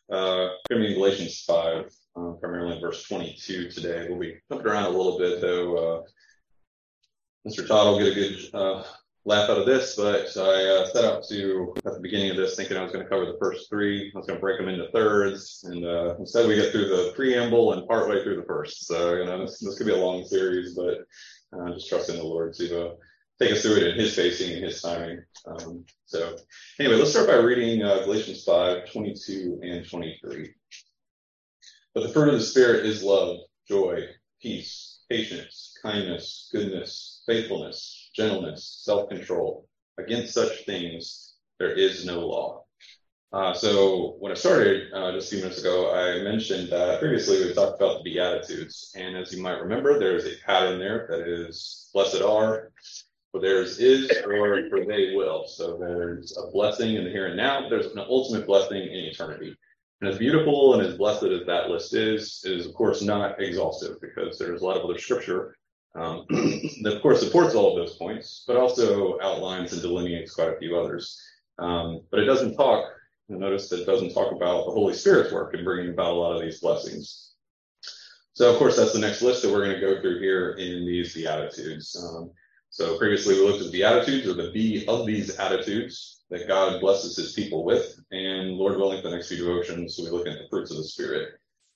Going to be in Galatians 5, primarily in verse 22 today. We'll be jumping around a little bit, though. Mr. Todd will get a good laugh out of this, but I set out to, at the beginning of this, thinking I was going to cover the first three. I was going to break them into thirds, and instead we get through the preamble and partway through the first. So, this could be a long series, but just trusting the Lord to take us through it in His pacing and His timing. So anyway, let's start by reading Galatians 5, 22 and 23. But the fruit of the Spirit is love, joy, peace, patience, kindness, goodness, faithfulness, gentleness, self-control. Against such things there is no law. So when I started just a few minutes ago, I mentioned that previously we talked about the Beatitudes. And as you might remember, there's a pattern there that is blessed are, for theirs is, or for they will. So there's a blessing in the here and now, but there's an ultimate blessing in eternity. And as beautiful and as blessed as that list is of course not exhaustive, because there's a lot of other scripture that of course supports all of those points, but also outlines and delineates quite a few others. But it doesn't talk, notice that it doesn't talk about the Holy Spirit's work in bringing about a lot of these blessings. So of course that's the next list that we're going to go through here in these Beatitudes. So previously we looked at the Beatitudes, or the be of these attitudes that God blesses His people with, and Lord willing, the next few devotions we'll be looking at the fruits of the Spirit.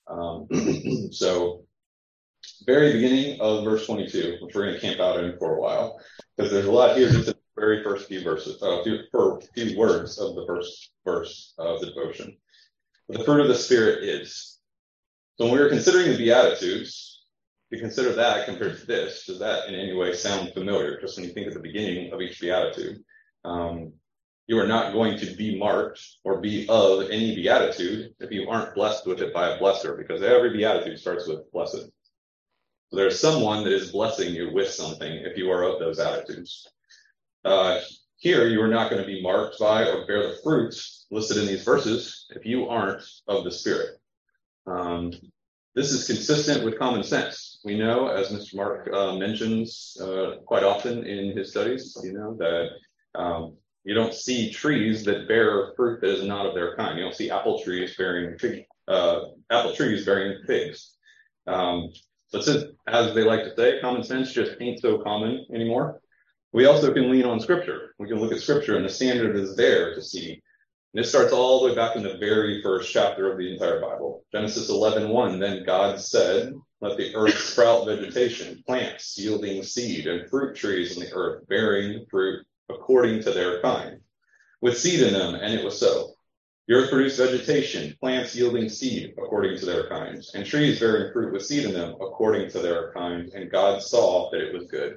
So very beginning of verse 22, which we're going to camp out in for a while, because there's a lot here just in the very first few verses, few words of the first verse of the devotion. But the fruit of the Spirit is. So when we were considering the Beatitudes, if you consider that compared to this, does that in any way sound familiar? Just when you think at the beginning of each Beatitude, you are not going to be marked or be of any Beatitude if you aren't blessed with it by a blesser, because every Beatitude starts with blessed. So there's someone that is blessing you with something if you are of those attitudes. Here, you are not going to be marked by or bear the fruits listed in these verses if you aren't of the Spirit. This is consistent with common sense. We know, as Mr. Mark mentions quite often in his studies, that you don't see trees that bear fruit that is not of their kind. You don't see apple trees bearing figs. But since, as they like to say, common sense just ain't so common anymore. We also can lean on Scripture. We can look at Scripture, and the standard is there to see. And this starts all the way back in the very first chapter of the entire Bible. Genesis 11:1, then God said, let the earth sprout vegetation, plants yielding seed, and fruit trees in the earth bearing fruit according to their kind, with seed in them, and it was so. The earth produced vegetation, plants yielding seed according to their kinds, and trees bearing fruit with seed in them according to their kind, and God saw that it was good.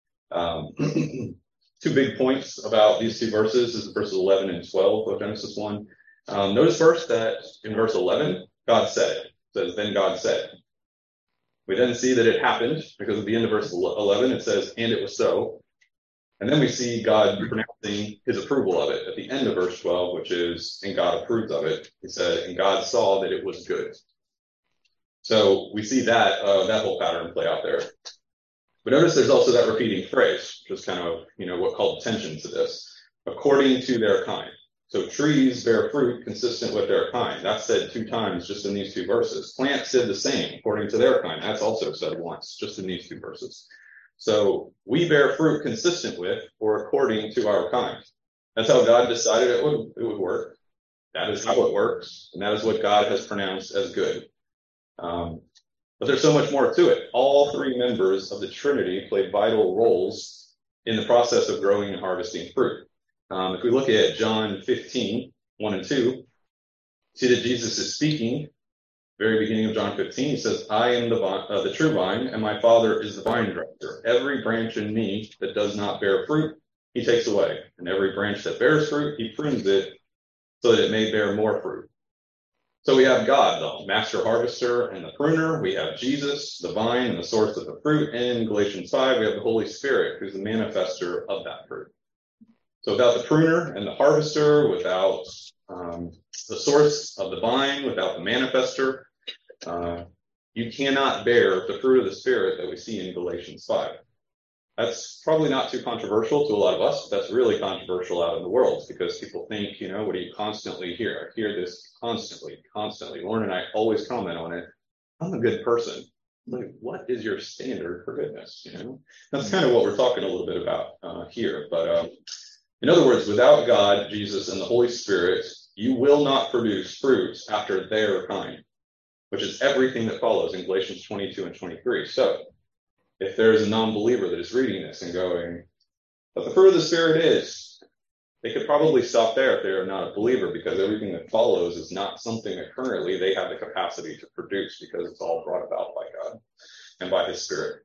Two big points about these two verses. This is verses 11 and 12 of Genesis 1. Notice first that in verse 11, God said. It says, then God said. We then see that it happened, because at the end of verse 11, it says, and it was so. And then we see God pronouncing His approval of it at the end of verse 12, which is, and God approved of it. He said, and God saw that it was good. So we see that whole pattern play out there. But notice there's also that repeating phrase, which is kind of, what called attention to this. According to their kind. So trees bear fruit consistent with their kind. That's said 2 times just in these 2 verses. Plants did the same, according to their kind. That's also said once, just in these 2 verses. So we bear fruit consistent with or according to our kind. That's how God decided it would work. That is how it works. And that is what God has pronounced as good. But there's so much more to it. All 3 members of the Trinity play vital roles in the process of growing and harvesting fruit. If we look at John 15, 1 and 2, see that Jesus is speaking. Very beginning of John 15, he says, I am the true vine, and my Father is the vine dresser. Every branch in me that does not bear fruit, He takes away. And every branch that bears fruit, He prunes it so that it may bear more fruit. So we have God, the master harvester and the pruner. We have Jesus, the vine and the source of the fruit. And in Galatians 5, we have the Holy Spirit, who's the manifester of that fruit. So without the pruner and the harvester, without the source of the vine, without the manifester, you cannot bear the fruit of the Spirit that we see in Galatians 5. That's probably not too controversial to a lot of us, but that's really controversial out in the world because people think, what do you constantly hear? I hear this constantly. Lauren and I always comment on it. I'm a good person. Like, what is your standard for goodness? That's kind of what we're talking a little bit about here. But in other words, without God, Jesus, and the Holy Spirit, you will not produce fruits after their kind, which is everything that follows in Galatians 22 and 23. So if there is a non-believer that is reading this and going, but the fruit of the Spirit is, they could probably stop there if they are not a believer, because everything that follows is not something that currently they have the capacity to produce, because it's all brought about by God and by his Spirit.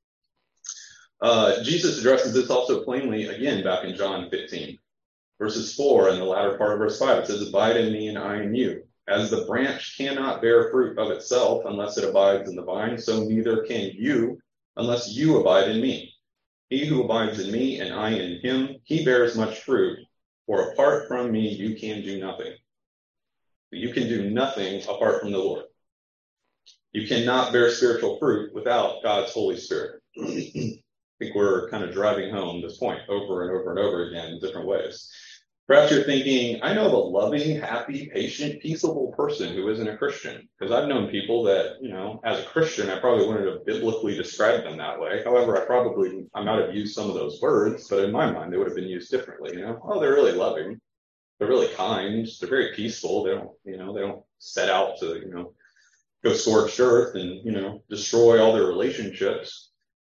Jesus addresses this also plainly again back in John 15, verses 4 and the latter part of verse 5. It says, abide in me and I in you. As the branch cannot bear fruit of itself unless it abides in the vine, so neither can you unless you abide in me. He who abides in me and I in him, he bears much fruit, for apart from me you can do nothing. You can do nothing apart from the Lord. You cannot bear spiritual fruit without God's Holy Spirit. I think we're kind of driving home this point over and over and over again in different ways. Perhaps you're thinking, I know of a loving, happy, patient, peaceable person who isn't a Christian. Because I've known people that, as a Christian, I probably wouldn't have biblically described them that way. However, I might have used some of those words, but in my mind, they would have been used differently. Oh, they're really loving. They're really kind. They're very peaceful. They don't set out to, go scorched earth and, destroy all their relationships.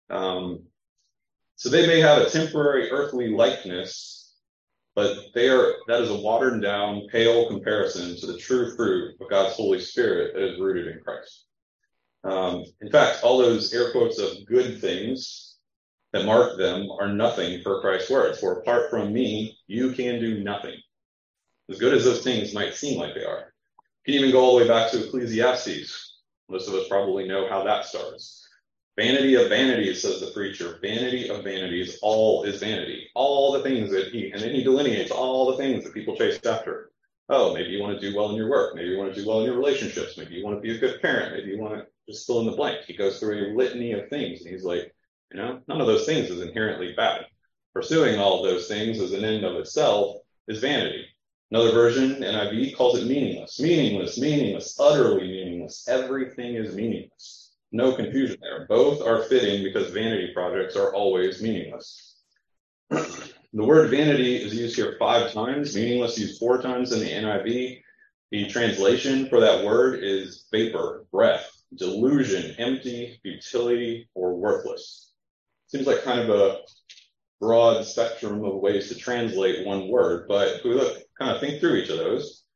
So they may have a temporary earthly likeness, but that is a watered down, pale comparison to the true fruit of God's Holy Spirit that is rooted in Christ. In fact, all those air quotes of good things that mark them are nothing for Christ's words. For apart from me, you can do nothing. As good as those things might seem like they are. You can even go all the way back to Ecclesiastes. Most of us probably know how that starts. Vanity of vanities, says the preacher. Vanity of vanities, all is vanity. All the things and then he delineates all the things that people chase after. Oh, maybe you want to do well in your work. Maybe you want to do well in your relationships. Maybe you want to be a good parent. Maybe you want to just fill in the blank. He goes through a litany of things, and he's like, none of those things is inherently bad. Pursuing all of those things as an end of itself is vanity. Another version, NIV, calls it meaningless. Meaningless, utterly meaningless. Everything is meaningless. No confusion there. Both are fitting because vanity projects are always meaningless. The word vanity is used here 5 times, meaningless used 4 times in the NIV. The translation for that word is vapor, breath, delusion, empty, futility, or worthless. Seems like kind of a broad spectrum of ways to translate one word, but if we think through each of those,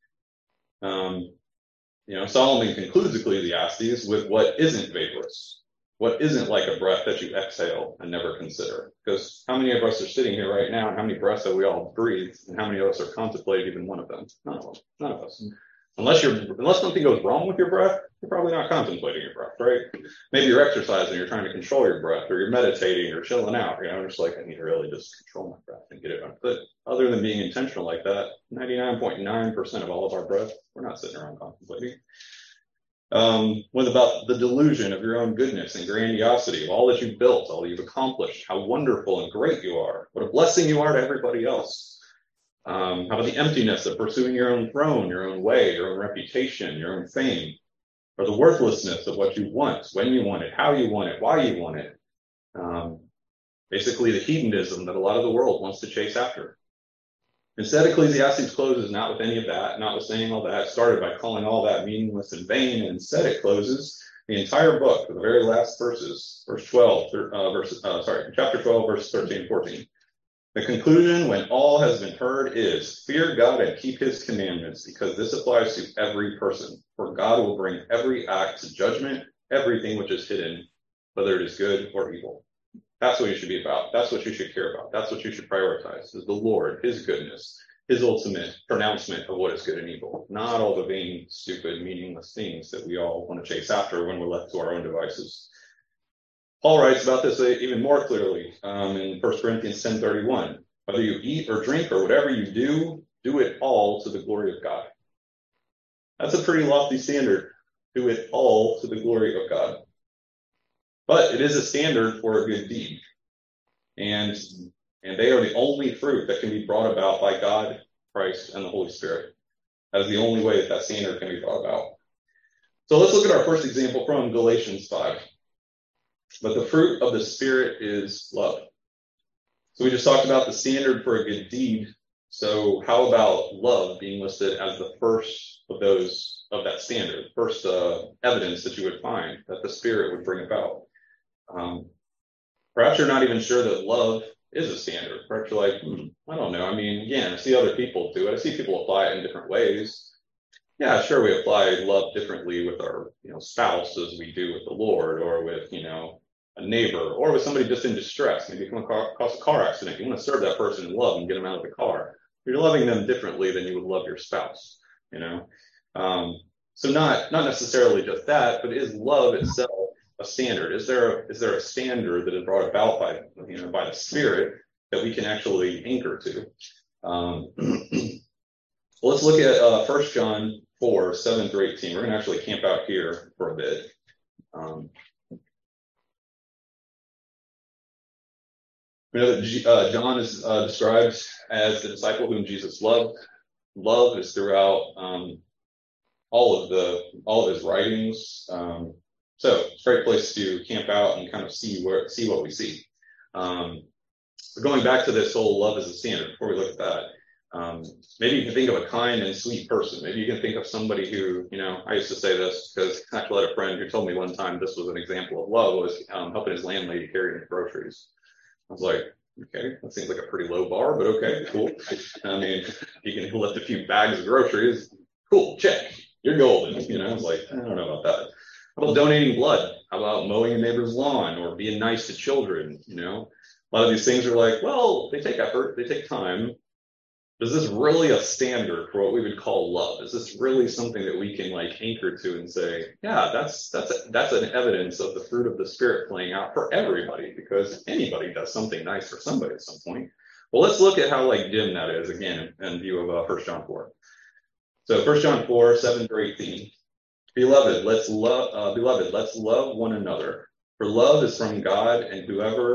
Solomon concludes Ecclesiastes with what isn't vaporous, what isn't like a breath that you exhale and never consider. Because how many of us are sitting here right now, and how many breaths have we all breathed, and how many of us are contemplating even one of them? None of us. Unless something goes wrong with your breath, you're probably not contemplating your breath, right? Maybe you're exercising, you're trying to control your breath, or you're meditating, or chilling out, just like, I need to really just control my breath and get it on. But other than being intentional like that, 99.9% of all of our breath, we're not sitting around contemplating. What about the delusion of your own goodness and grandiosity of all that you've built, all that you've accomplished, how wonderful and great you are, what a blessing you are to everybody else? How about the emptiness of pursuing your own throne, your own way, your own reputation, your own fame, or the worthlessness of what you want, when you want it, how you want it, why you want it? Basically the hedonism that a lot of the world wants to chase after. Instead, Ecclesiastes closes not with any of that, not with saying all that. It started by calling all that meaningless and vain, and instead it closes the entire book with the very last verses, chapter 12, verses 13 and 14. The conclusion, when all has been heard, is fear God and keep his commandments, because this applies to every person. For God will bring every act to judgment, everything which is hidden, whether it is good or evil. That's what you should be about. That's what you should care about. That's what you should prioritize, is the Lord, his goodness, his ultimate pronouncement of what is good and evil, not all the vain, stupid, meaningless things that we all want to chase after when we're left to our own devices. Paul writes about this even more clearly in 1 Corinthians 10:31. Whether you eat or drink or whatever you do it all to the glory of God. That's a pretty lofty standard. Do it all to the glory of God. But it is a standard for a good deed. And they are the only fruit that can be brought about by God, Christ, and the Holy Spirit. That is the only way that standard can be brought about. So let's look at our first example from Galatians 5. But the fruit of the Spirit is love. So we just talked about the standard for a good deed. So how about love being listed as the first of those of that standard, first evidence that you would find that the Spirit would bring about? Perhaps you're not even sure that love is a standard. Perhaps you're like, I don't know. I mean, again, I see other people do it. I see people apply it in different ways. Yeah, sure, we apply love differently with our, spouse as we do with the Lord, or with, a neighbor, or with somebody just in distress. Maybe you come across a car accident. You want to serve that person in love and get them out of the car. You're loving them differently than you would love your spouse, So not necessarily just that, but is love itself a standard? Is there a standard that is brought about by the Spirit that we can actually anchor to? Well, let's look at 1 John 4, 7 through 18. We're going to actually camp out here for a bit. We know that John is described as the disciple whom Jesus loved. Love is throughout all of his writings. So it's a great place to camp out and kind of see what we see. But going back to this whole love as a standard, before we look at that, maybe you can think of a kind and sweet person. Maybe you can think of somebody who, I used to say this because I actually had a friend who told me one time this was an example of love, was helping his landlady carry his groceries. I was like, okay, that seems like a pretty low bar, but okay, cool. I mean, you can lift a few bags of groceries. Cool, check. You're golden. I was like, I don't know about that. How about donating blood? How about mowing a neighbor's lawn or being nice to children? A lot of these things are like, well, they take effort, they take time. Is this really a standard for what we would call love? Is this really something that we can anchor to and say, yeah, that's an evidence of the fruit of the Spirit playing out for everybody, because anybody does something nice for somebody at some point. Well, let's look at how dim that is again in view of 1 John 4. So 1 John 4, 7 through 18. Beloved, let's love one another. For love is from God, and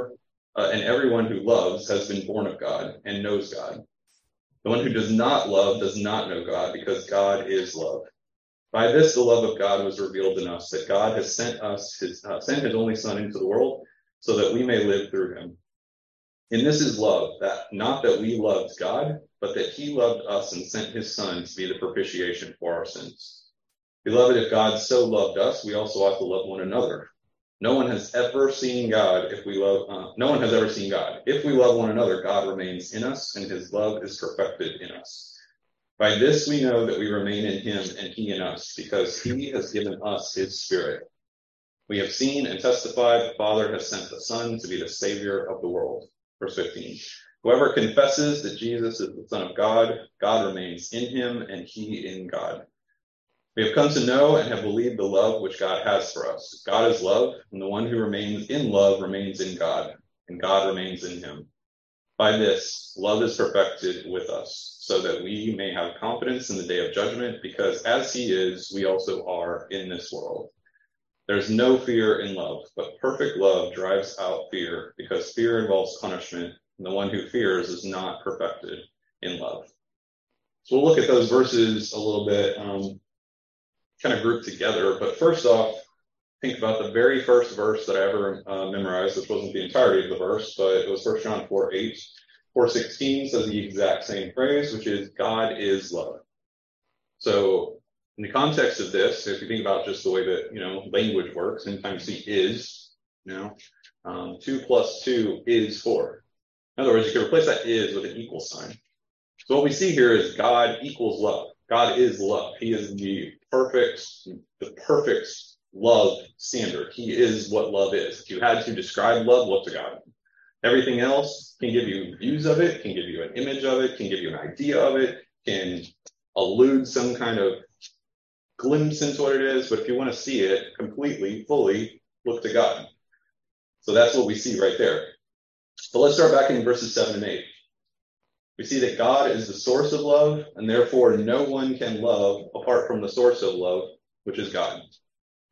everyone who loves has been born of God and knows God. The one who does not love does not know God, because God is love. By this, the love of God was revealed in us, that God has sent his only Son into the world so that we may live through him. And this is love, that not that we loved God, but that he loved us and sent his Son to be the propitiation for our sins. Beloved, if God so loved us, we also ought to love one another. No one has ever seen God. No one has ever seen God. If we love one another, God remains in us, and his love is perfected in us. By this we know that we remain in him and he in us, because he has given us his Spirit. We have seen and testified the Father has sent the Son to be the Savior of the world. Verse 15. Whoever confesses that Jesus is the Son of God, God remains in him and he in God. We have come to know and have believed the love which God has for us. God is love, and the one who remains in love remains in God, and God remains in him. By this, love is perfected with us, so that we may have confidence in the day of judgment, because as he is, we also are in this world. There's no fear in love, but perfect love drives out fear, because fear involves punishment, and the one who fears is not perfected in love. So we'll look at those verses a little bit, kind of grouped together. But first off, think about the very first verse that I ever memorized, which wasn't the entirety of the verse, but it was 1 John 4:8. 4:16 says the exact same phrase, which is God is love. So in the context of this, if you think about just the way that, language works, anytime you see is, 2 plus 2 is 4. In other words, you can replace that is with an equal sign. So what we see here is God equals love. God is love. He is the perfect love standard. He is what love is. If you had to describe love, what's a God? Everything else can give you views of it, can give you an image of it, can give you an idea of it, can allude some kind of glimpse into what it is. But if you want to see it completely, fully, look to God. So that's what we see right there. But let's start back in verses 7 and 8. We see that God is the source of love, and therefore no one can love apart from the source of love, which is God.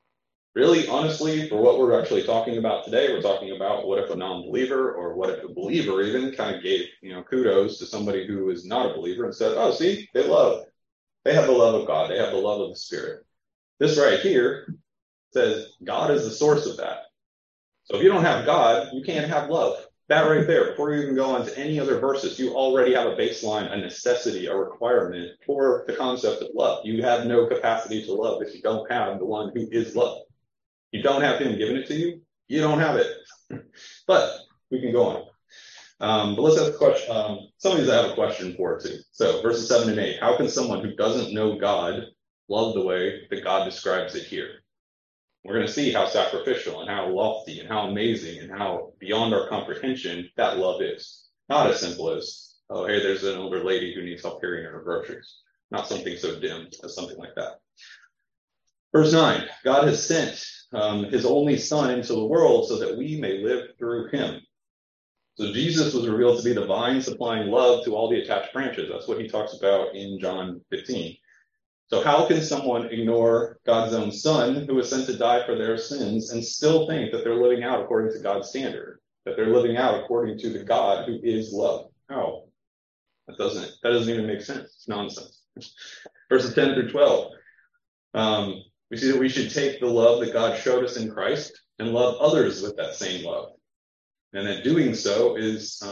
Really, honestly, for what we're actually talking about today, we're talking about what if a non-believer or what if a believer even kind of gave, kudos to somebody who is not a believer and said, oh, see, they love. They have the love of God. They have the love of the Spirit. This right here says God is the source of that. So if you don't have God, you can't have love. That right there, before you even go on to any other verses, you already have a baseline, a necessity, a requirement for the concept of love. You have no capacity to love if you don't have the one who is love. You don't have him giving it to you, you don't have it. But we can go on. But let's ask a question. Somebody's have a question for it too. So verses 7 and 8. How can someone who doesn't know God love the way that God describes it here? We're going to see how sacrificial and how lofty and how amazing and how beyond our comprehension that love is. Not as simple as, oh, hey, there's an older lady who needs help carrying her groceries. Not something so dim as something like that. Verse 9, God has sent his only son into the world so that we may live through him. So Jesus was revealed to be the vine supplying love to all the attached branches. That's what he talks about in John 15. So how can someone ignore God's own son who was sent to die for their sins and still think that they're living out according to God's standard, that they're living out according to the God who is love? How? That doesn't even make sense. It's nonsense. Verses 10 through 12. We see that we should take the love that God showed us in Christ and love others with that same love. And that doing so is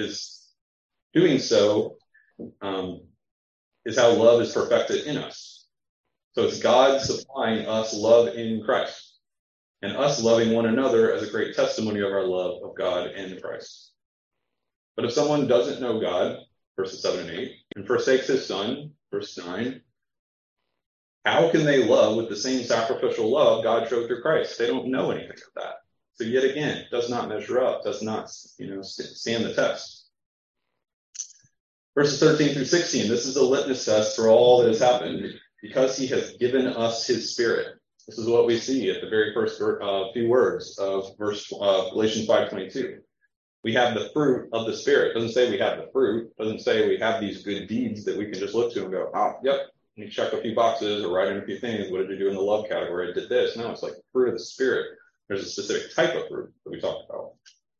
how love is perfected in us. So it's God supplying us love in Christ and us loving one another as a great testimony of our love of God and Christ. But if someone doesn't know God, verses 7 and 8, and forsakes his son, verse 9, how can they love with the same sacrificial love God showed through Christ? They don't know anything of that. So yet again, does not measure up, does not, stand the test. Verses 13 through 16, this is a litmus test for all that has happened because he has given us his Spirit. This is what we see at the very first few words of Galatians 5:22. We have the fruit of the Spirit. It doesn't say we have the fruit. It doesn't say we have these good deeds that we can just look to and go, oh, yep, you check a few boxes or write in a few things. What did you do in the love category? I did this. No, it's like the fruit of the Spirit. There's a specific type of fruit that we talked about.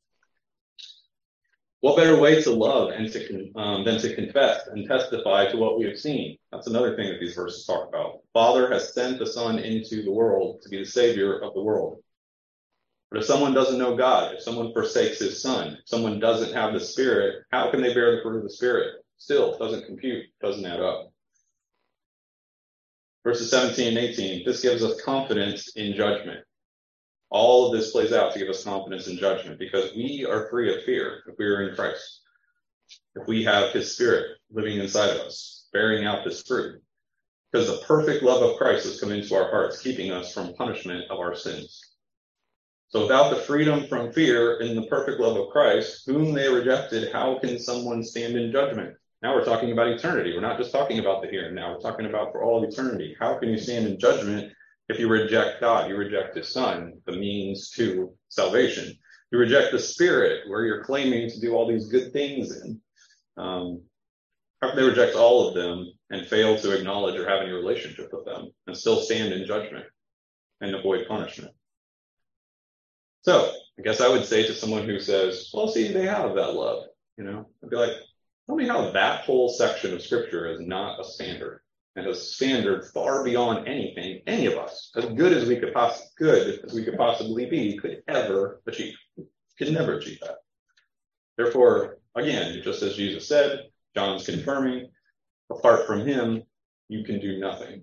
What better way to love and than to confess and testify to what we have seen? That's another thing that these verses talk about. Father has sent the Son into the world to be the Savior of the world. But if someone doesn't know God, if someone forsakes his Son, if someone doesn't have the Spirit, how can they bear the fruit of the Spirit? Still, doesn't compute, doesn't add up. Verses 17 and 18, this gives us confidence in judgment. All of this plays out to give us confidence in judgment because we are free of fear if we are in Christ. If we have his Spirit living inside of us, bearing out this fruit. Because the perfect love of Christ has come into our hearts, keeping us from punishment of our sins. So without the freedom from fear in the perfect love of Christ, whom they rejected, how can someone stand in judgment? Now we're talking about eternity. We're not just talking about the here and now. We're talking about for all of eternity. How can you stand in judgment if you reject God? You reject his Son, the means to salvation. You reject the Spirit, where you're claiming to do all these good things in. How can they reject all of them and fail to acknowledge or have any relationship with them and still stand in judgment and avoid punishment? So I guess I would say to someone who says, well, see, they have that love, I'd be like, tell me how that whole section of Scripture is not a standard. And a standard far beyond anything any of us, as good as we could possibly be, could ever achieve. Could never achieve that. Therefore, again, just as Jesus said, John's confirming, apart from him, you can do nothing.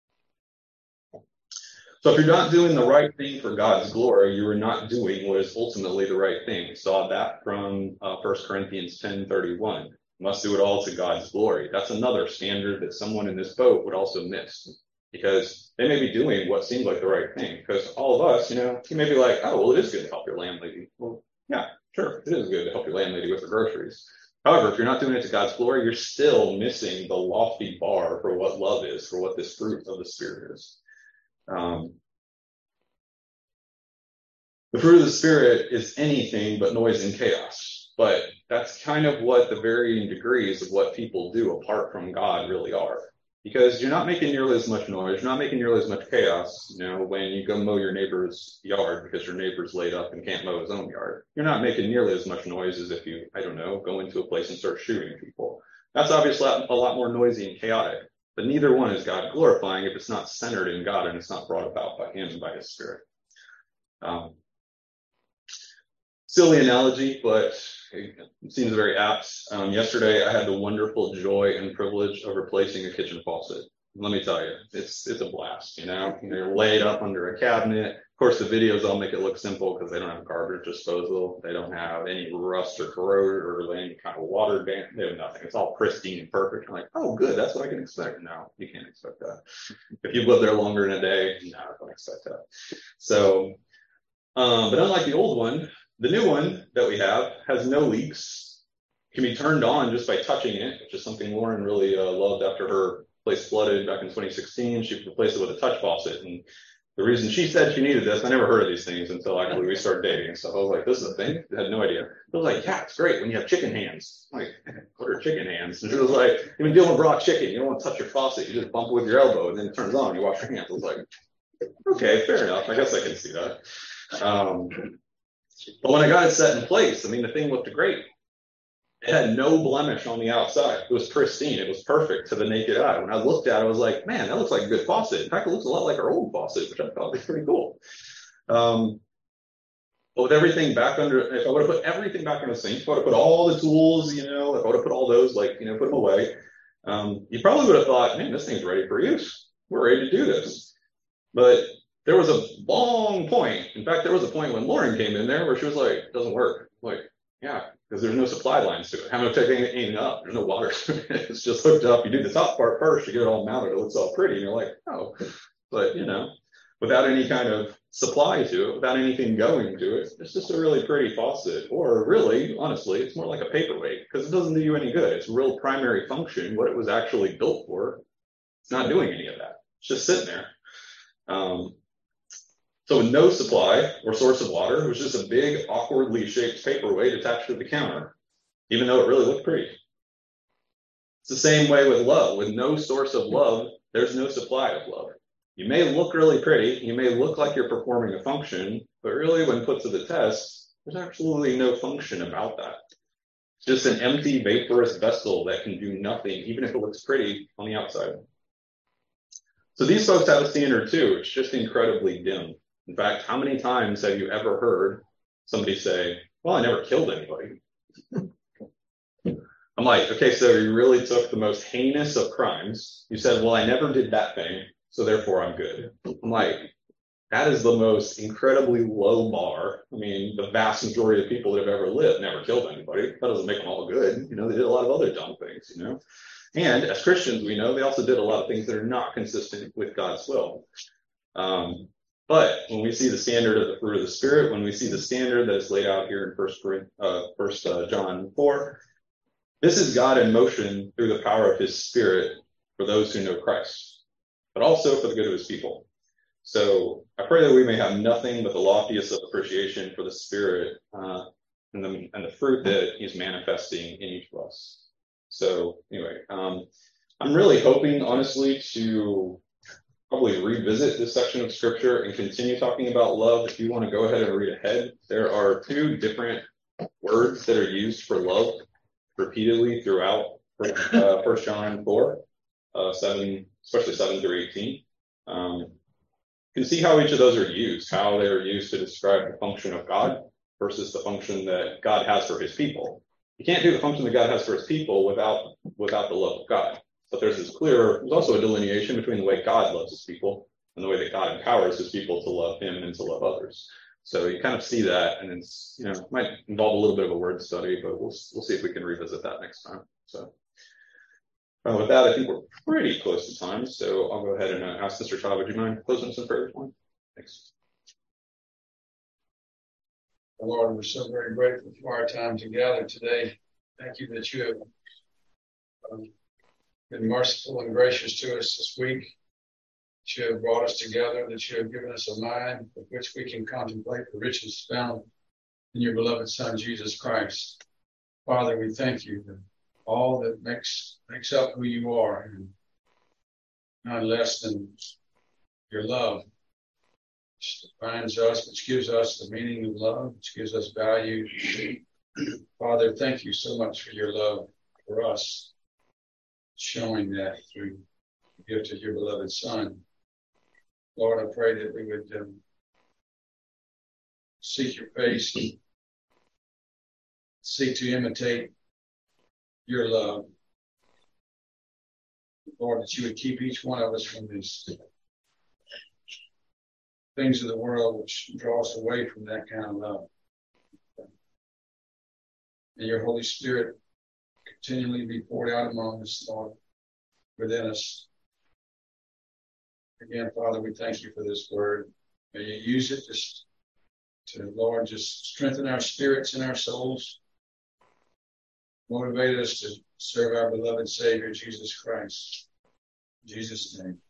So if you're not doing the right thing for God's glory, you are not doing what is ultimately the right thing. We saw that from 1 Corinthians 10:31. Must do it all to God's glory. That's another standard that someone in this boat would also miss because they may be doing what seems like the right thing. Because all of us, you may be like, oh, well, it is good to help your landlady. Well, yeah, sure, it is good to help your landlady with her groceries. However, if you're not doing it to God's glory, you're still missing the lofty bar for what love is, for what this fruit of the Spirit is. The fruit of the Spirit is anything but noise and chaos. But that's kind of what the varying degrees of what people do apart from God really are. because you're not making nearly as much noise. You're not making nearly as much chaos, when you go mow your neighbor's yard because your neighbor's laid up and can't mow his own yard. You're not making nearly as much noise as if you, go into a place and start shooting people. That's obviously a lot more noisy and chaotic, but neither one is God glorifying if it's not centered in God and it's not brought about by him and by his Spirit. Silly analogy, but it seems very apt. Yesterday, I had the wonderful joy and privilege of replacing a kitchen faucet. Let me tell you, it's a blast. They're laid up under a cabinet. Of course, the videos all make it look simple because they don't have garbage disposal. They don't have any rust or corrosion or any kind of water damage. They have nothing. It's all pristine and perfect. I'm like, oh, good. That's what I can expect. No, you can't expect that. If you've lived there longer than a day, no, don't expect that. So, but unlike the old one, the new one that we have has no leaks, can be turned on just by touching it, which is something Lauren really loved after her place flooded back in 2016. She replaced it with a touch faucet. And the reason she said she needed this, I never heard of these things until actually we started dating and stuff. I was like, this is a thing? I had no idea. I was like, yeah, it's great when you have chicken hands. I'm like, what are chicken hands? And she was like, you've been dealing with raw chicken. You don't want to touch your faucet. You just bump it with your elbow and then it turns on. You wash your hands. I was like, okay, fair enough. I guess I can see that. But when I got it set in place, the thing looked great. It had no blemish on the outside. It was pristine. It was perfect to the naked eye. When I looked at it, I was like, man, that looks like a good faucet. In fact, it looks a lot like our old faucet, which I thought was pretty cool. But with everything back if I would have put everything back in the sink, if I would have put all the tools, if I would have put all those, put them away, you probably would have thought, man, this thing's ready for use. We're ready to do this. But there was a long point. In fact, there was a point when Lauren came in there where she was like, it doesn't work. I'm like, yeah, because there's no supply lines to it. How am I taking anything up? There's no water. It's just hooked up. You do the top part first, you get it all mounted. It looks all pretty. And you're like, oh, but without any kind of supply to it, without anything going to it, it's just a really pretty faucet. Or really, honestly, it's more like a paperweight because it doesn't do you any good. Its real primary function, what it was actually built for, it's not doing any of that. It's just sitting there. So with no supply or source of water, it was just a big, awkwardly shaped paperweight attached to the counter, even though it really looked pretty. It's the same way with love. With no source of love, there's no supply of love. You may look really pretty, you may look like you're performing a function, but really when put to the test, there's absolutely no function about that. It's just an empty, vaporous vessel that can do nothing, even if it looks pretty on the outside. So these folks have a standard too. It's just incredibly dim. In fact, how many times have you ever heard somebody say, well, I never killed anybody? I'm like, okay, so you really took the most heinous of crimes. You said, well, I never did that thing, so therefore I'm good. I'm like, that is the most incredibly low bar. The vast majority of people that have ever lived never killed anybody. That doesn't make them all good. They did a lot of other dumb things, And as Christians, we know they also did a lot of things that are not consistent with God's will. But when we see the standard of the fruit of the Spirit, when we see the standard that is laid out here in 1 John 4, this is God in motion through the power of his Spirit for those who know Christ, but also for the good of his people. So I pray that we may have nothing but the loftiest of appreciation for the Spirit and the fruit that he's manifesting in each of us. So anyway, I'm really hoping, honestly, to probably revisit this section of scripture and continue talking about love. If you want to go ahead and read ahead, there are two different words that are used for love repeatedly throughout 1 John 4, 7, especially 7 through 18. You can see how each of those are used, how they are used to describe the function of God versus the function that God has for his people. You can't do the function that God has for his people without the love of God. But there's also a delineation between the way God loves his people and the way that God empowers his people to love him and to love others. So you kind of see that, and it's, it might involve a little bit of a word study, but we'll see if we can revisit that next time. So with that, I think we're pretty close to time. So I'll go ahead and ask Mr. Shaw, would you mind closing some prayers for me? Thanks. Lord, we're so very grateful for our time together today. Thank you that you have been merciful and gracious to us this week, that you have brought us together, that you have given us a mind with which we can contemplate the riches found in your beloved Son, Jesus Christ. Father, we thank you for all that makes up who you are. And not less than your love, which defines us, which gives us the meaning of love, which gives us value. Father, thank you so much for your love for us, showing that through the gift of your beloved Son. Lord, I pray that we would seek your face, seek to imitate your love. Lord, that you would keep each one of us from these things of the world which draw us away from that kind of love. And your Holy Spirit continually be poured out among us, Lord, within us. Again, Father, we thank you for this word. May you use it to, Lord, just strengthen our spirits and our souls. Motivate us to serve our beloved Savior, Jesus Christ. In Jesus' name.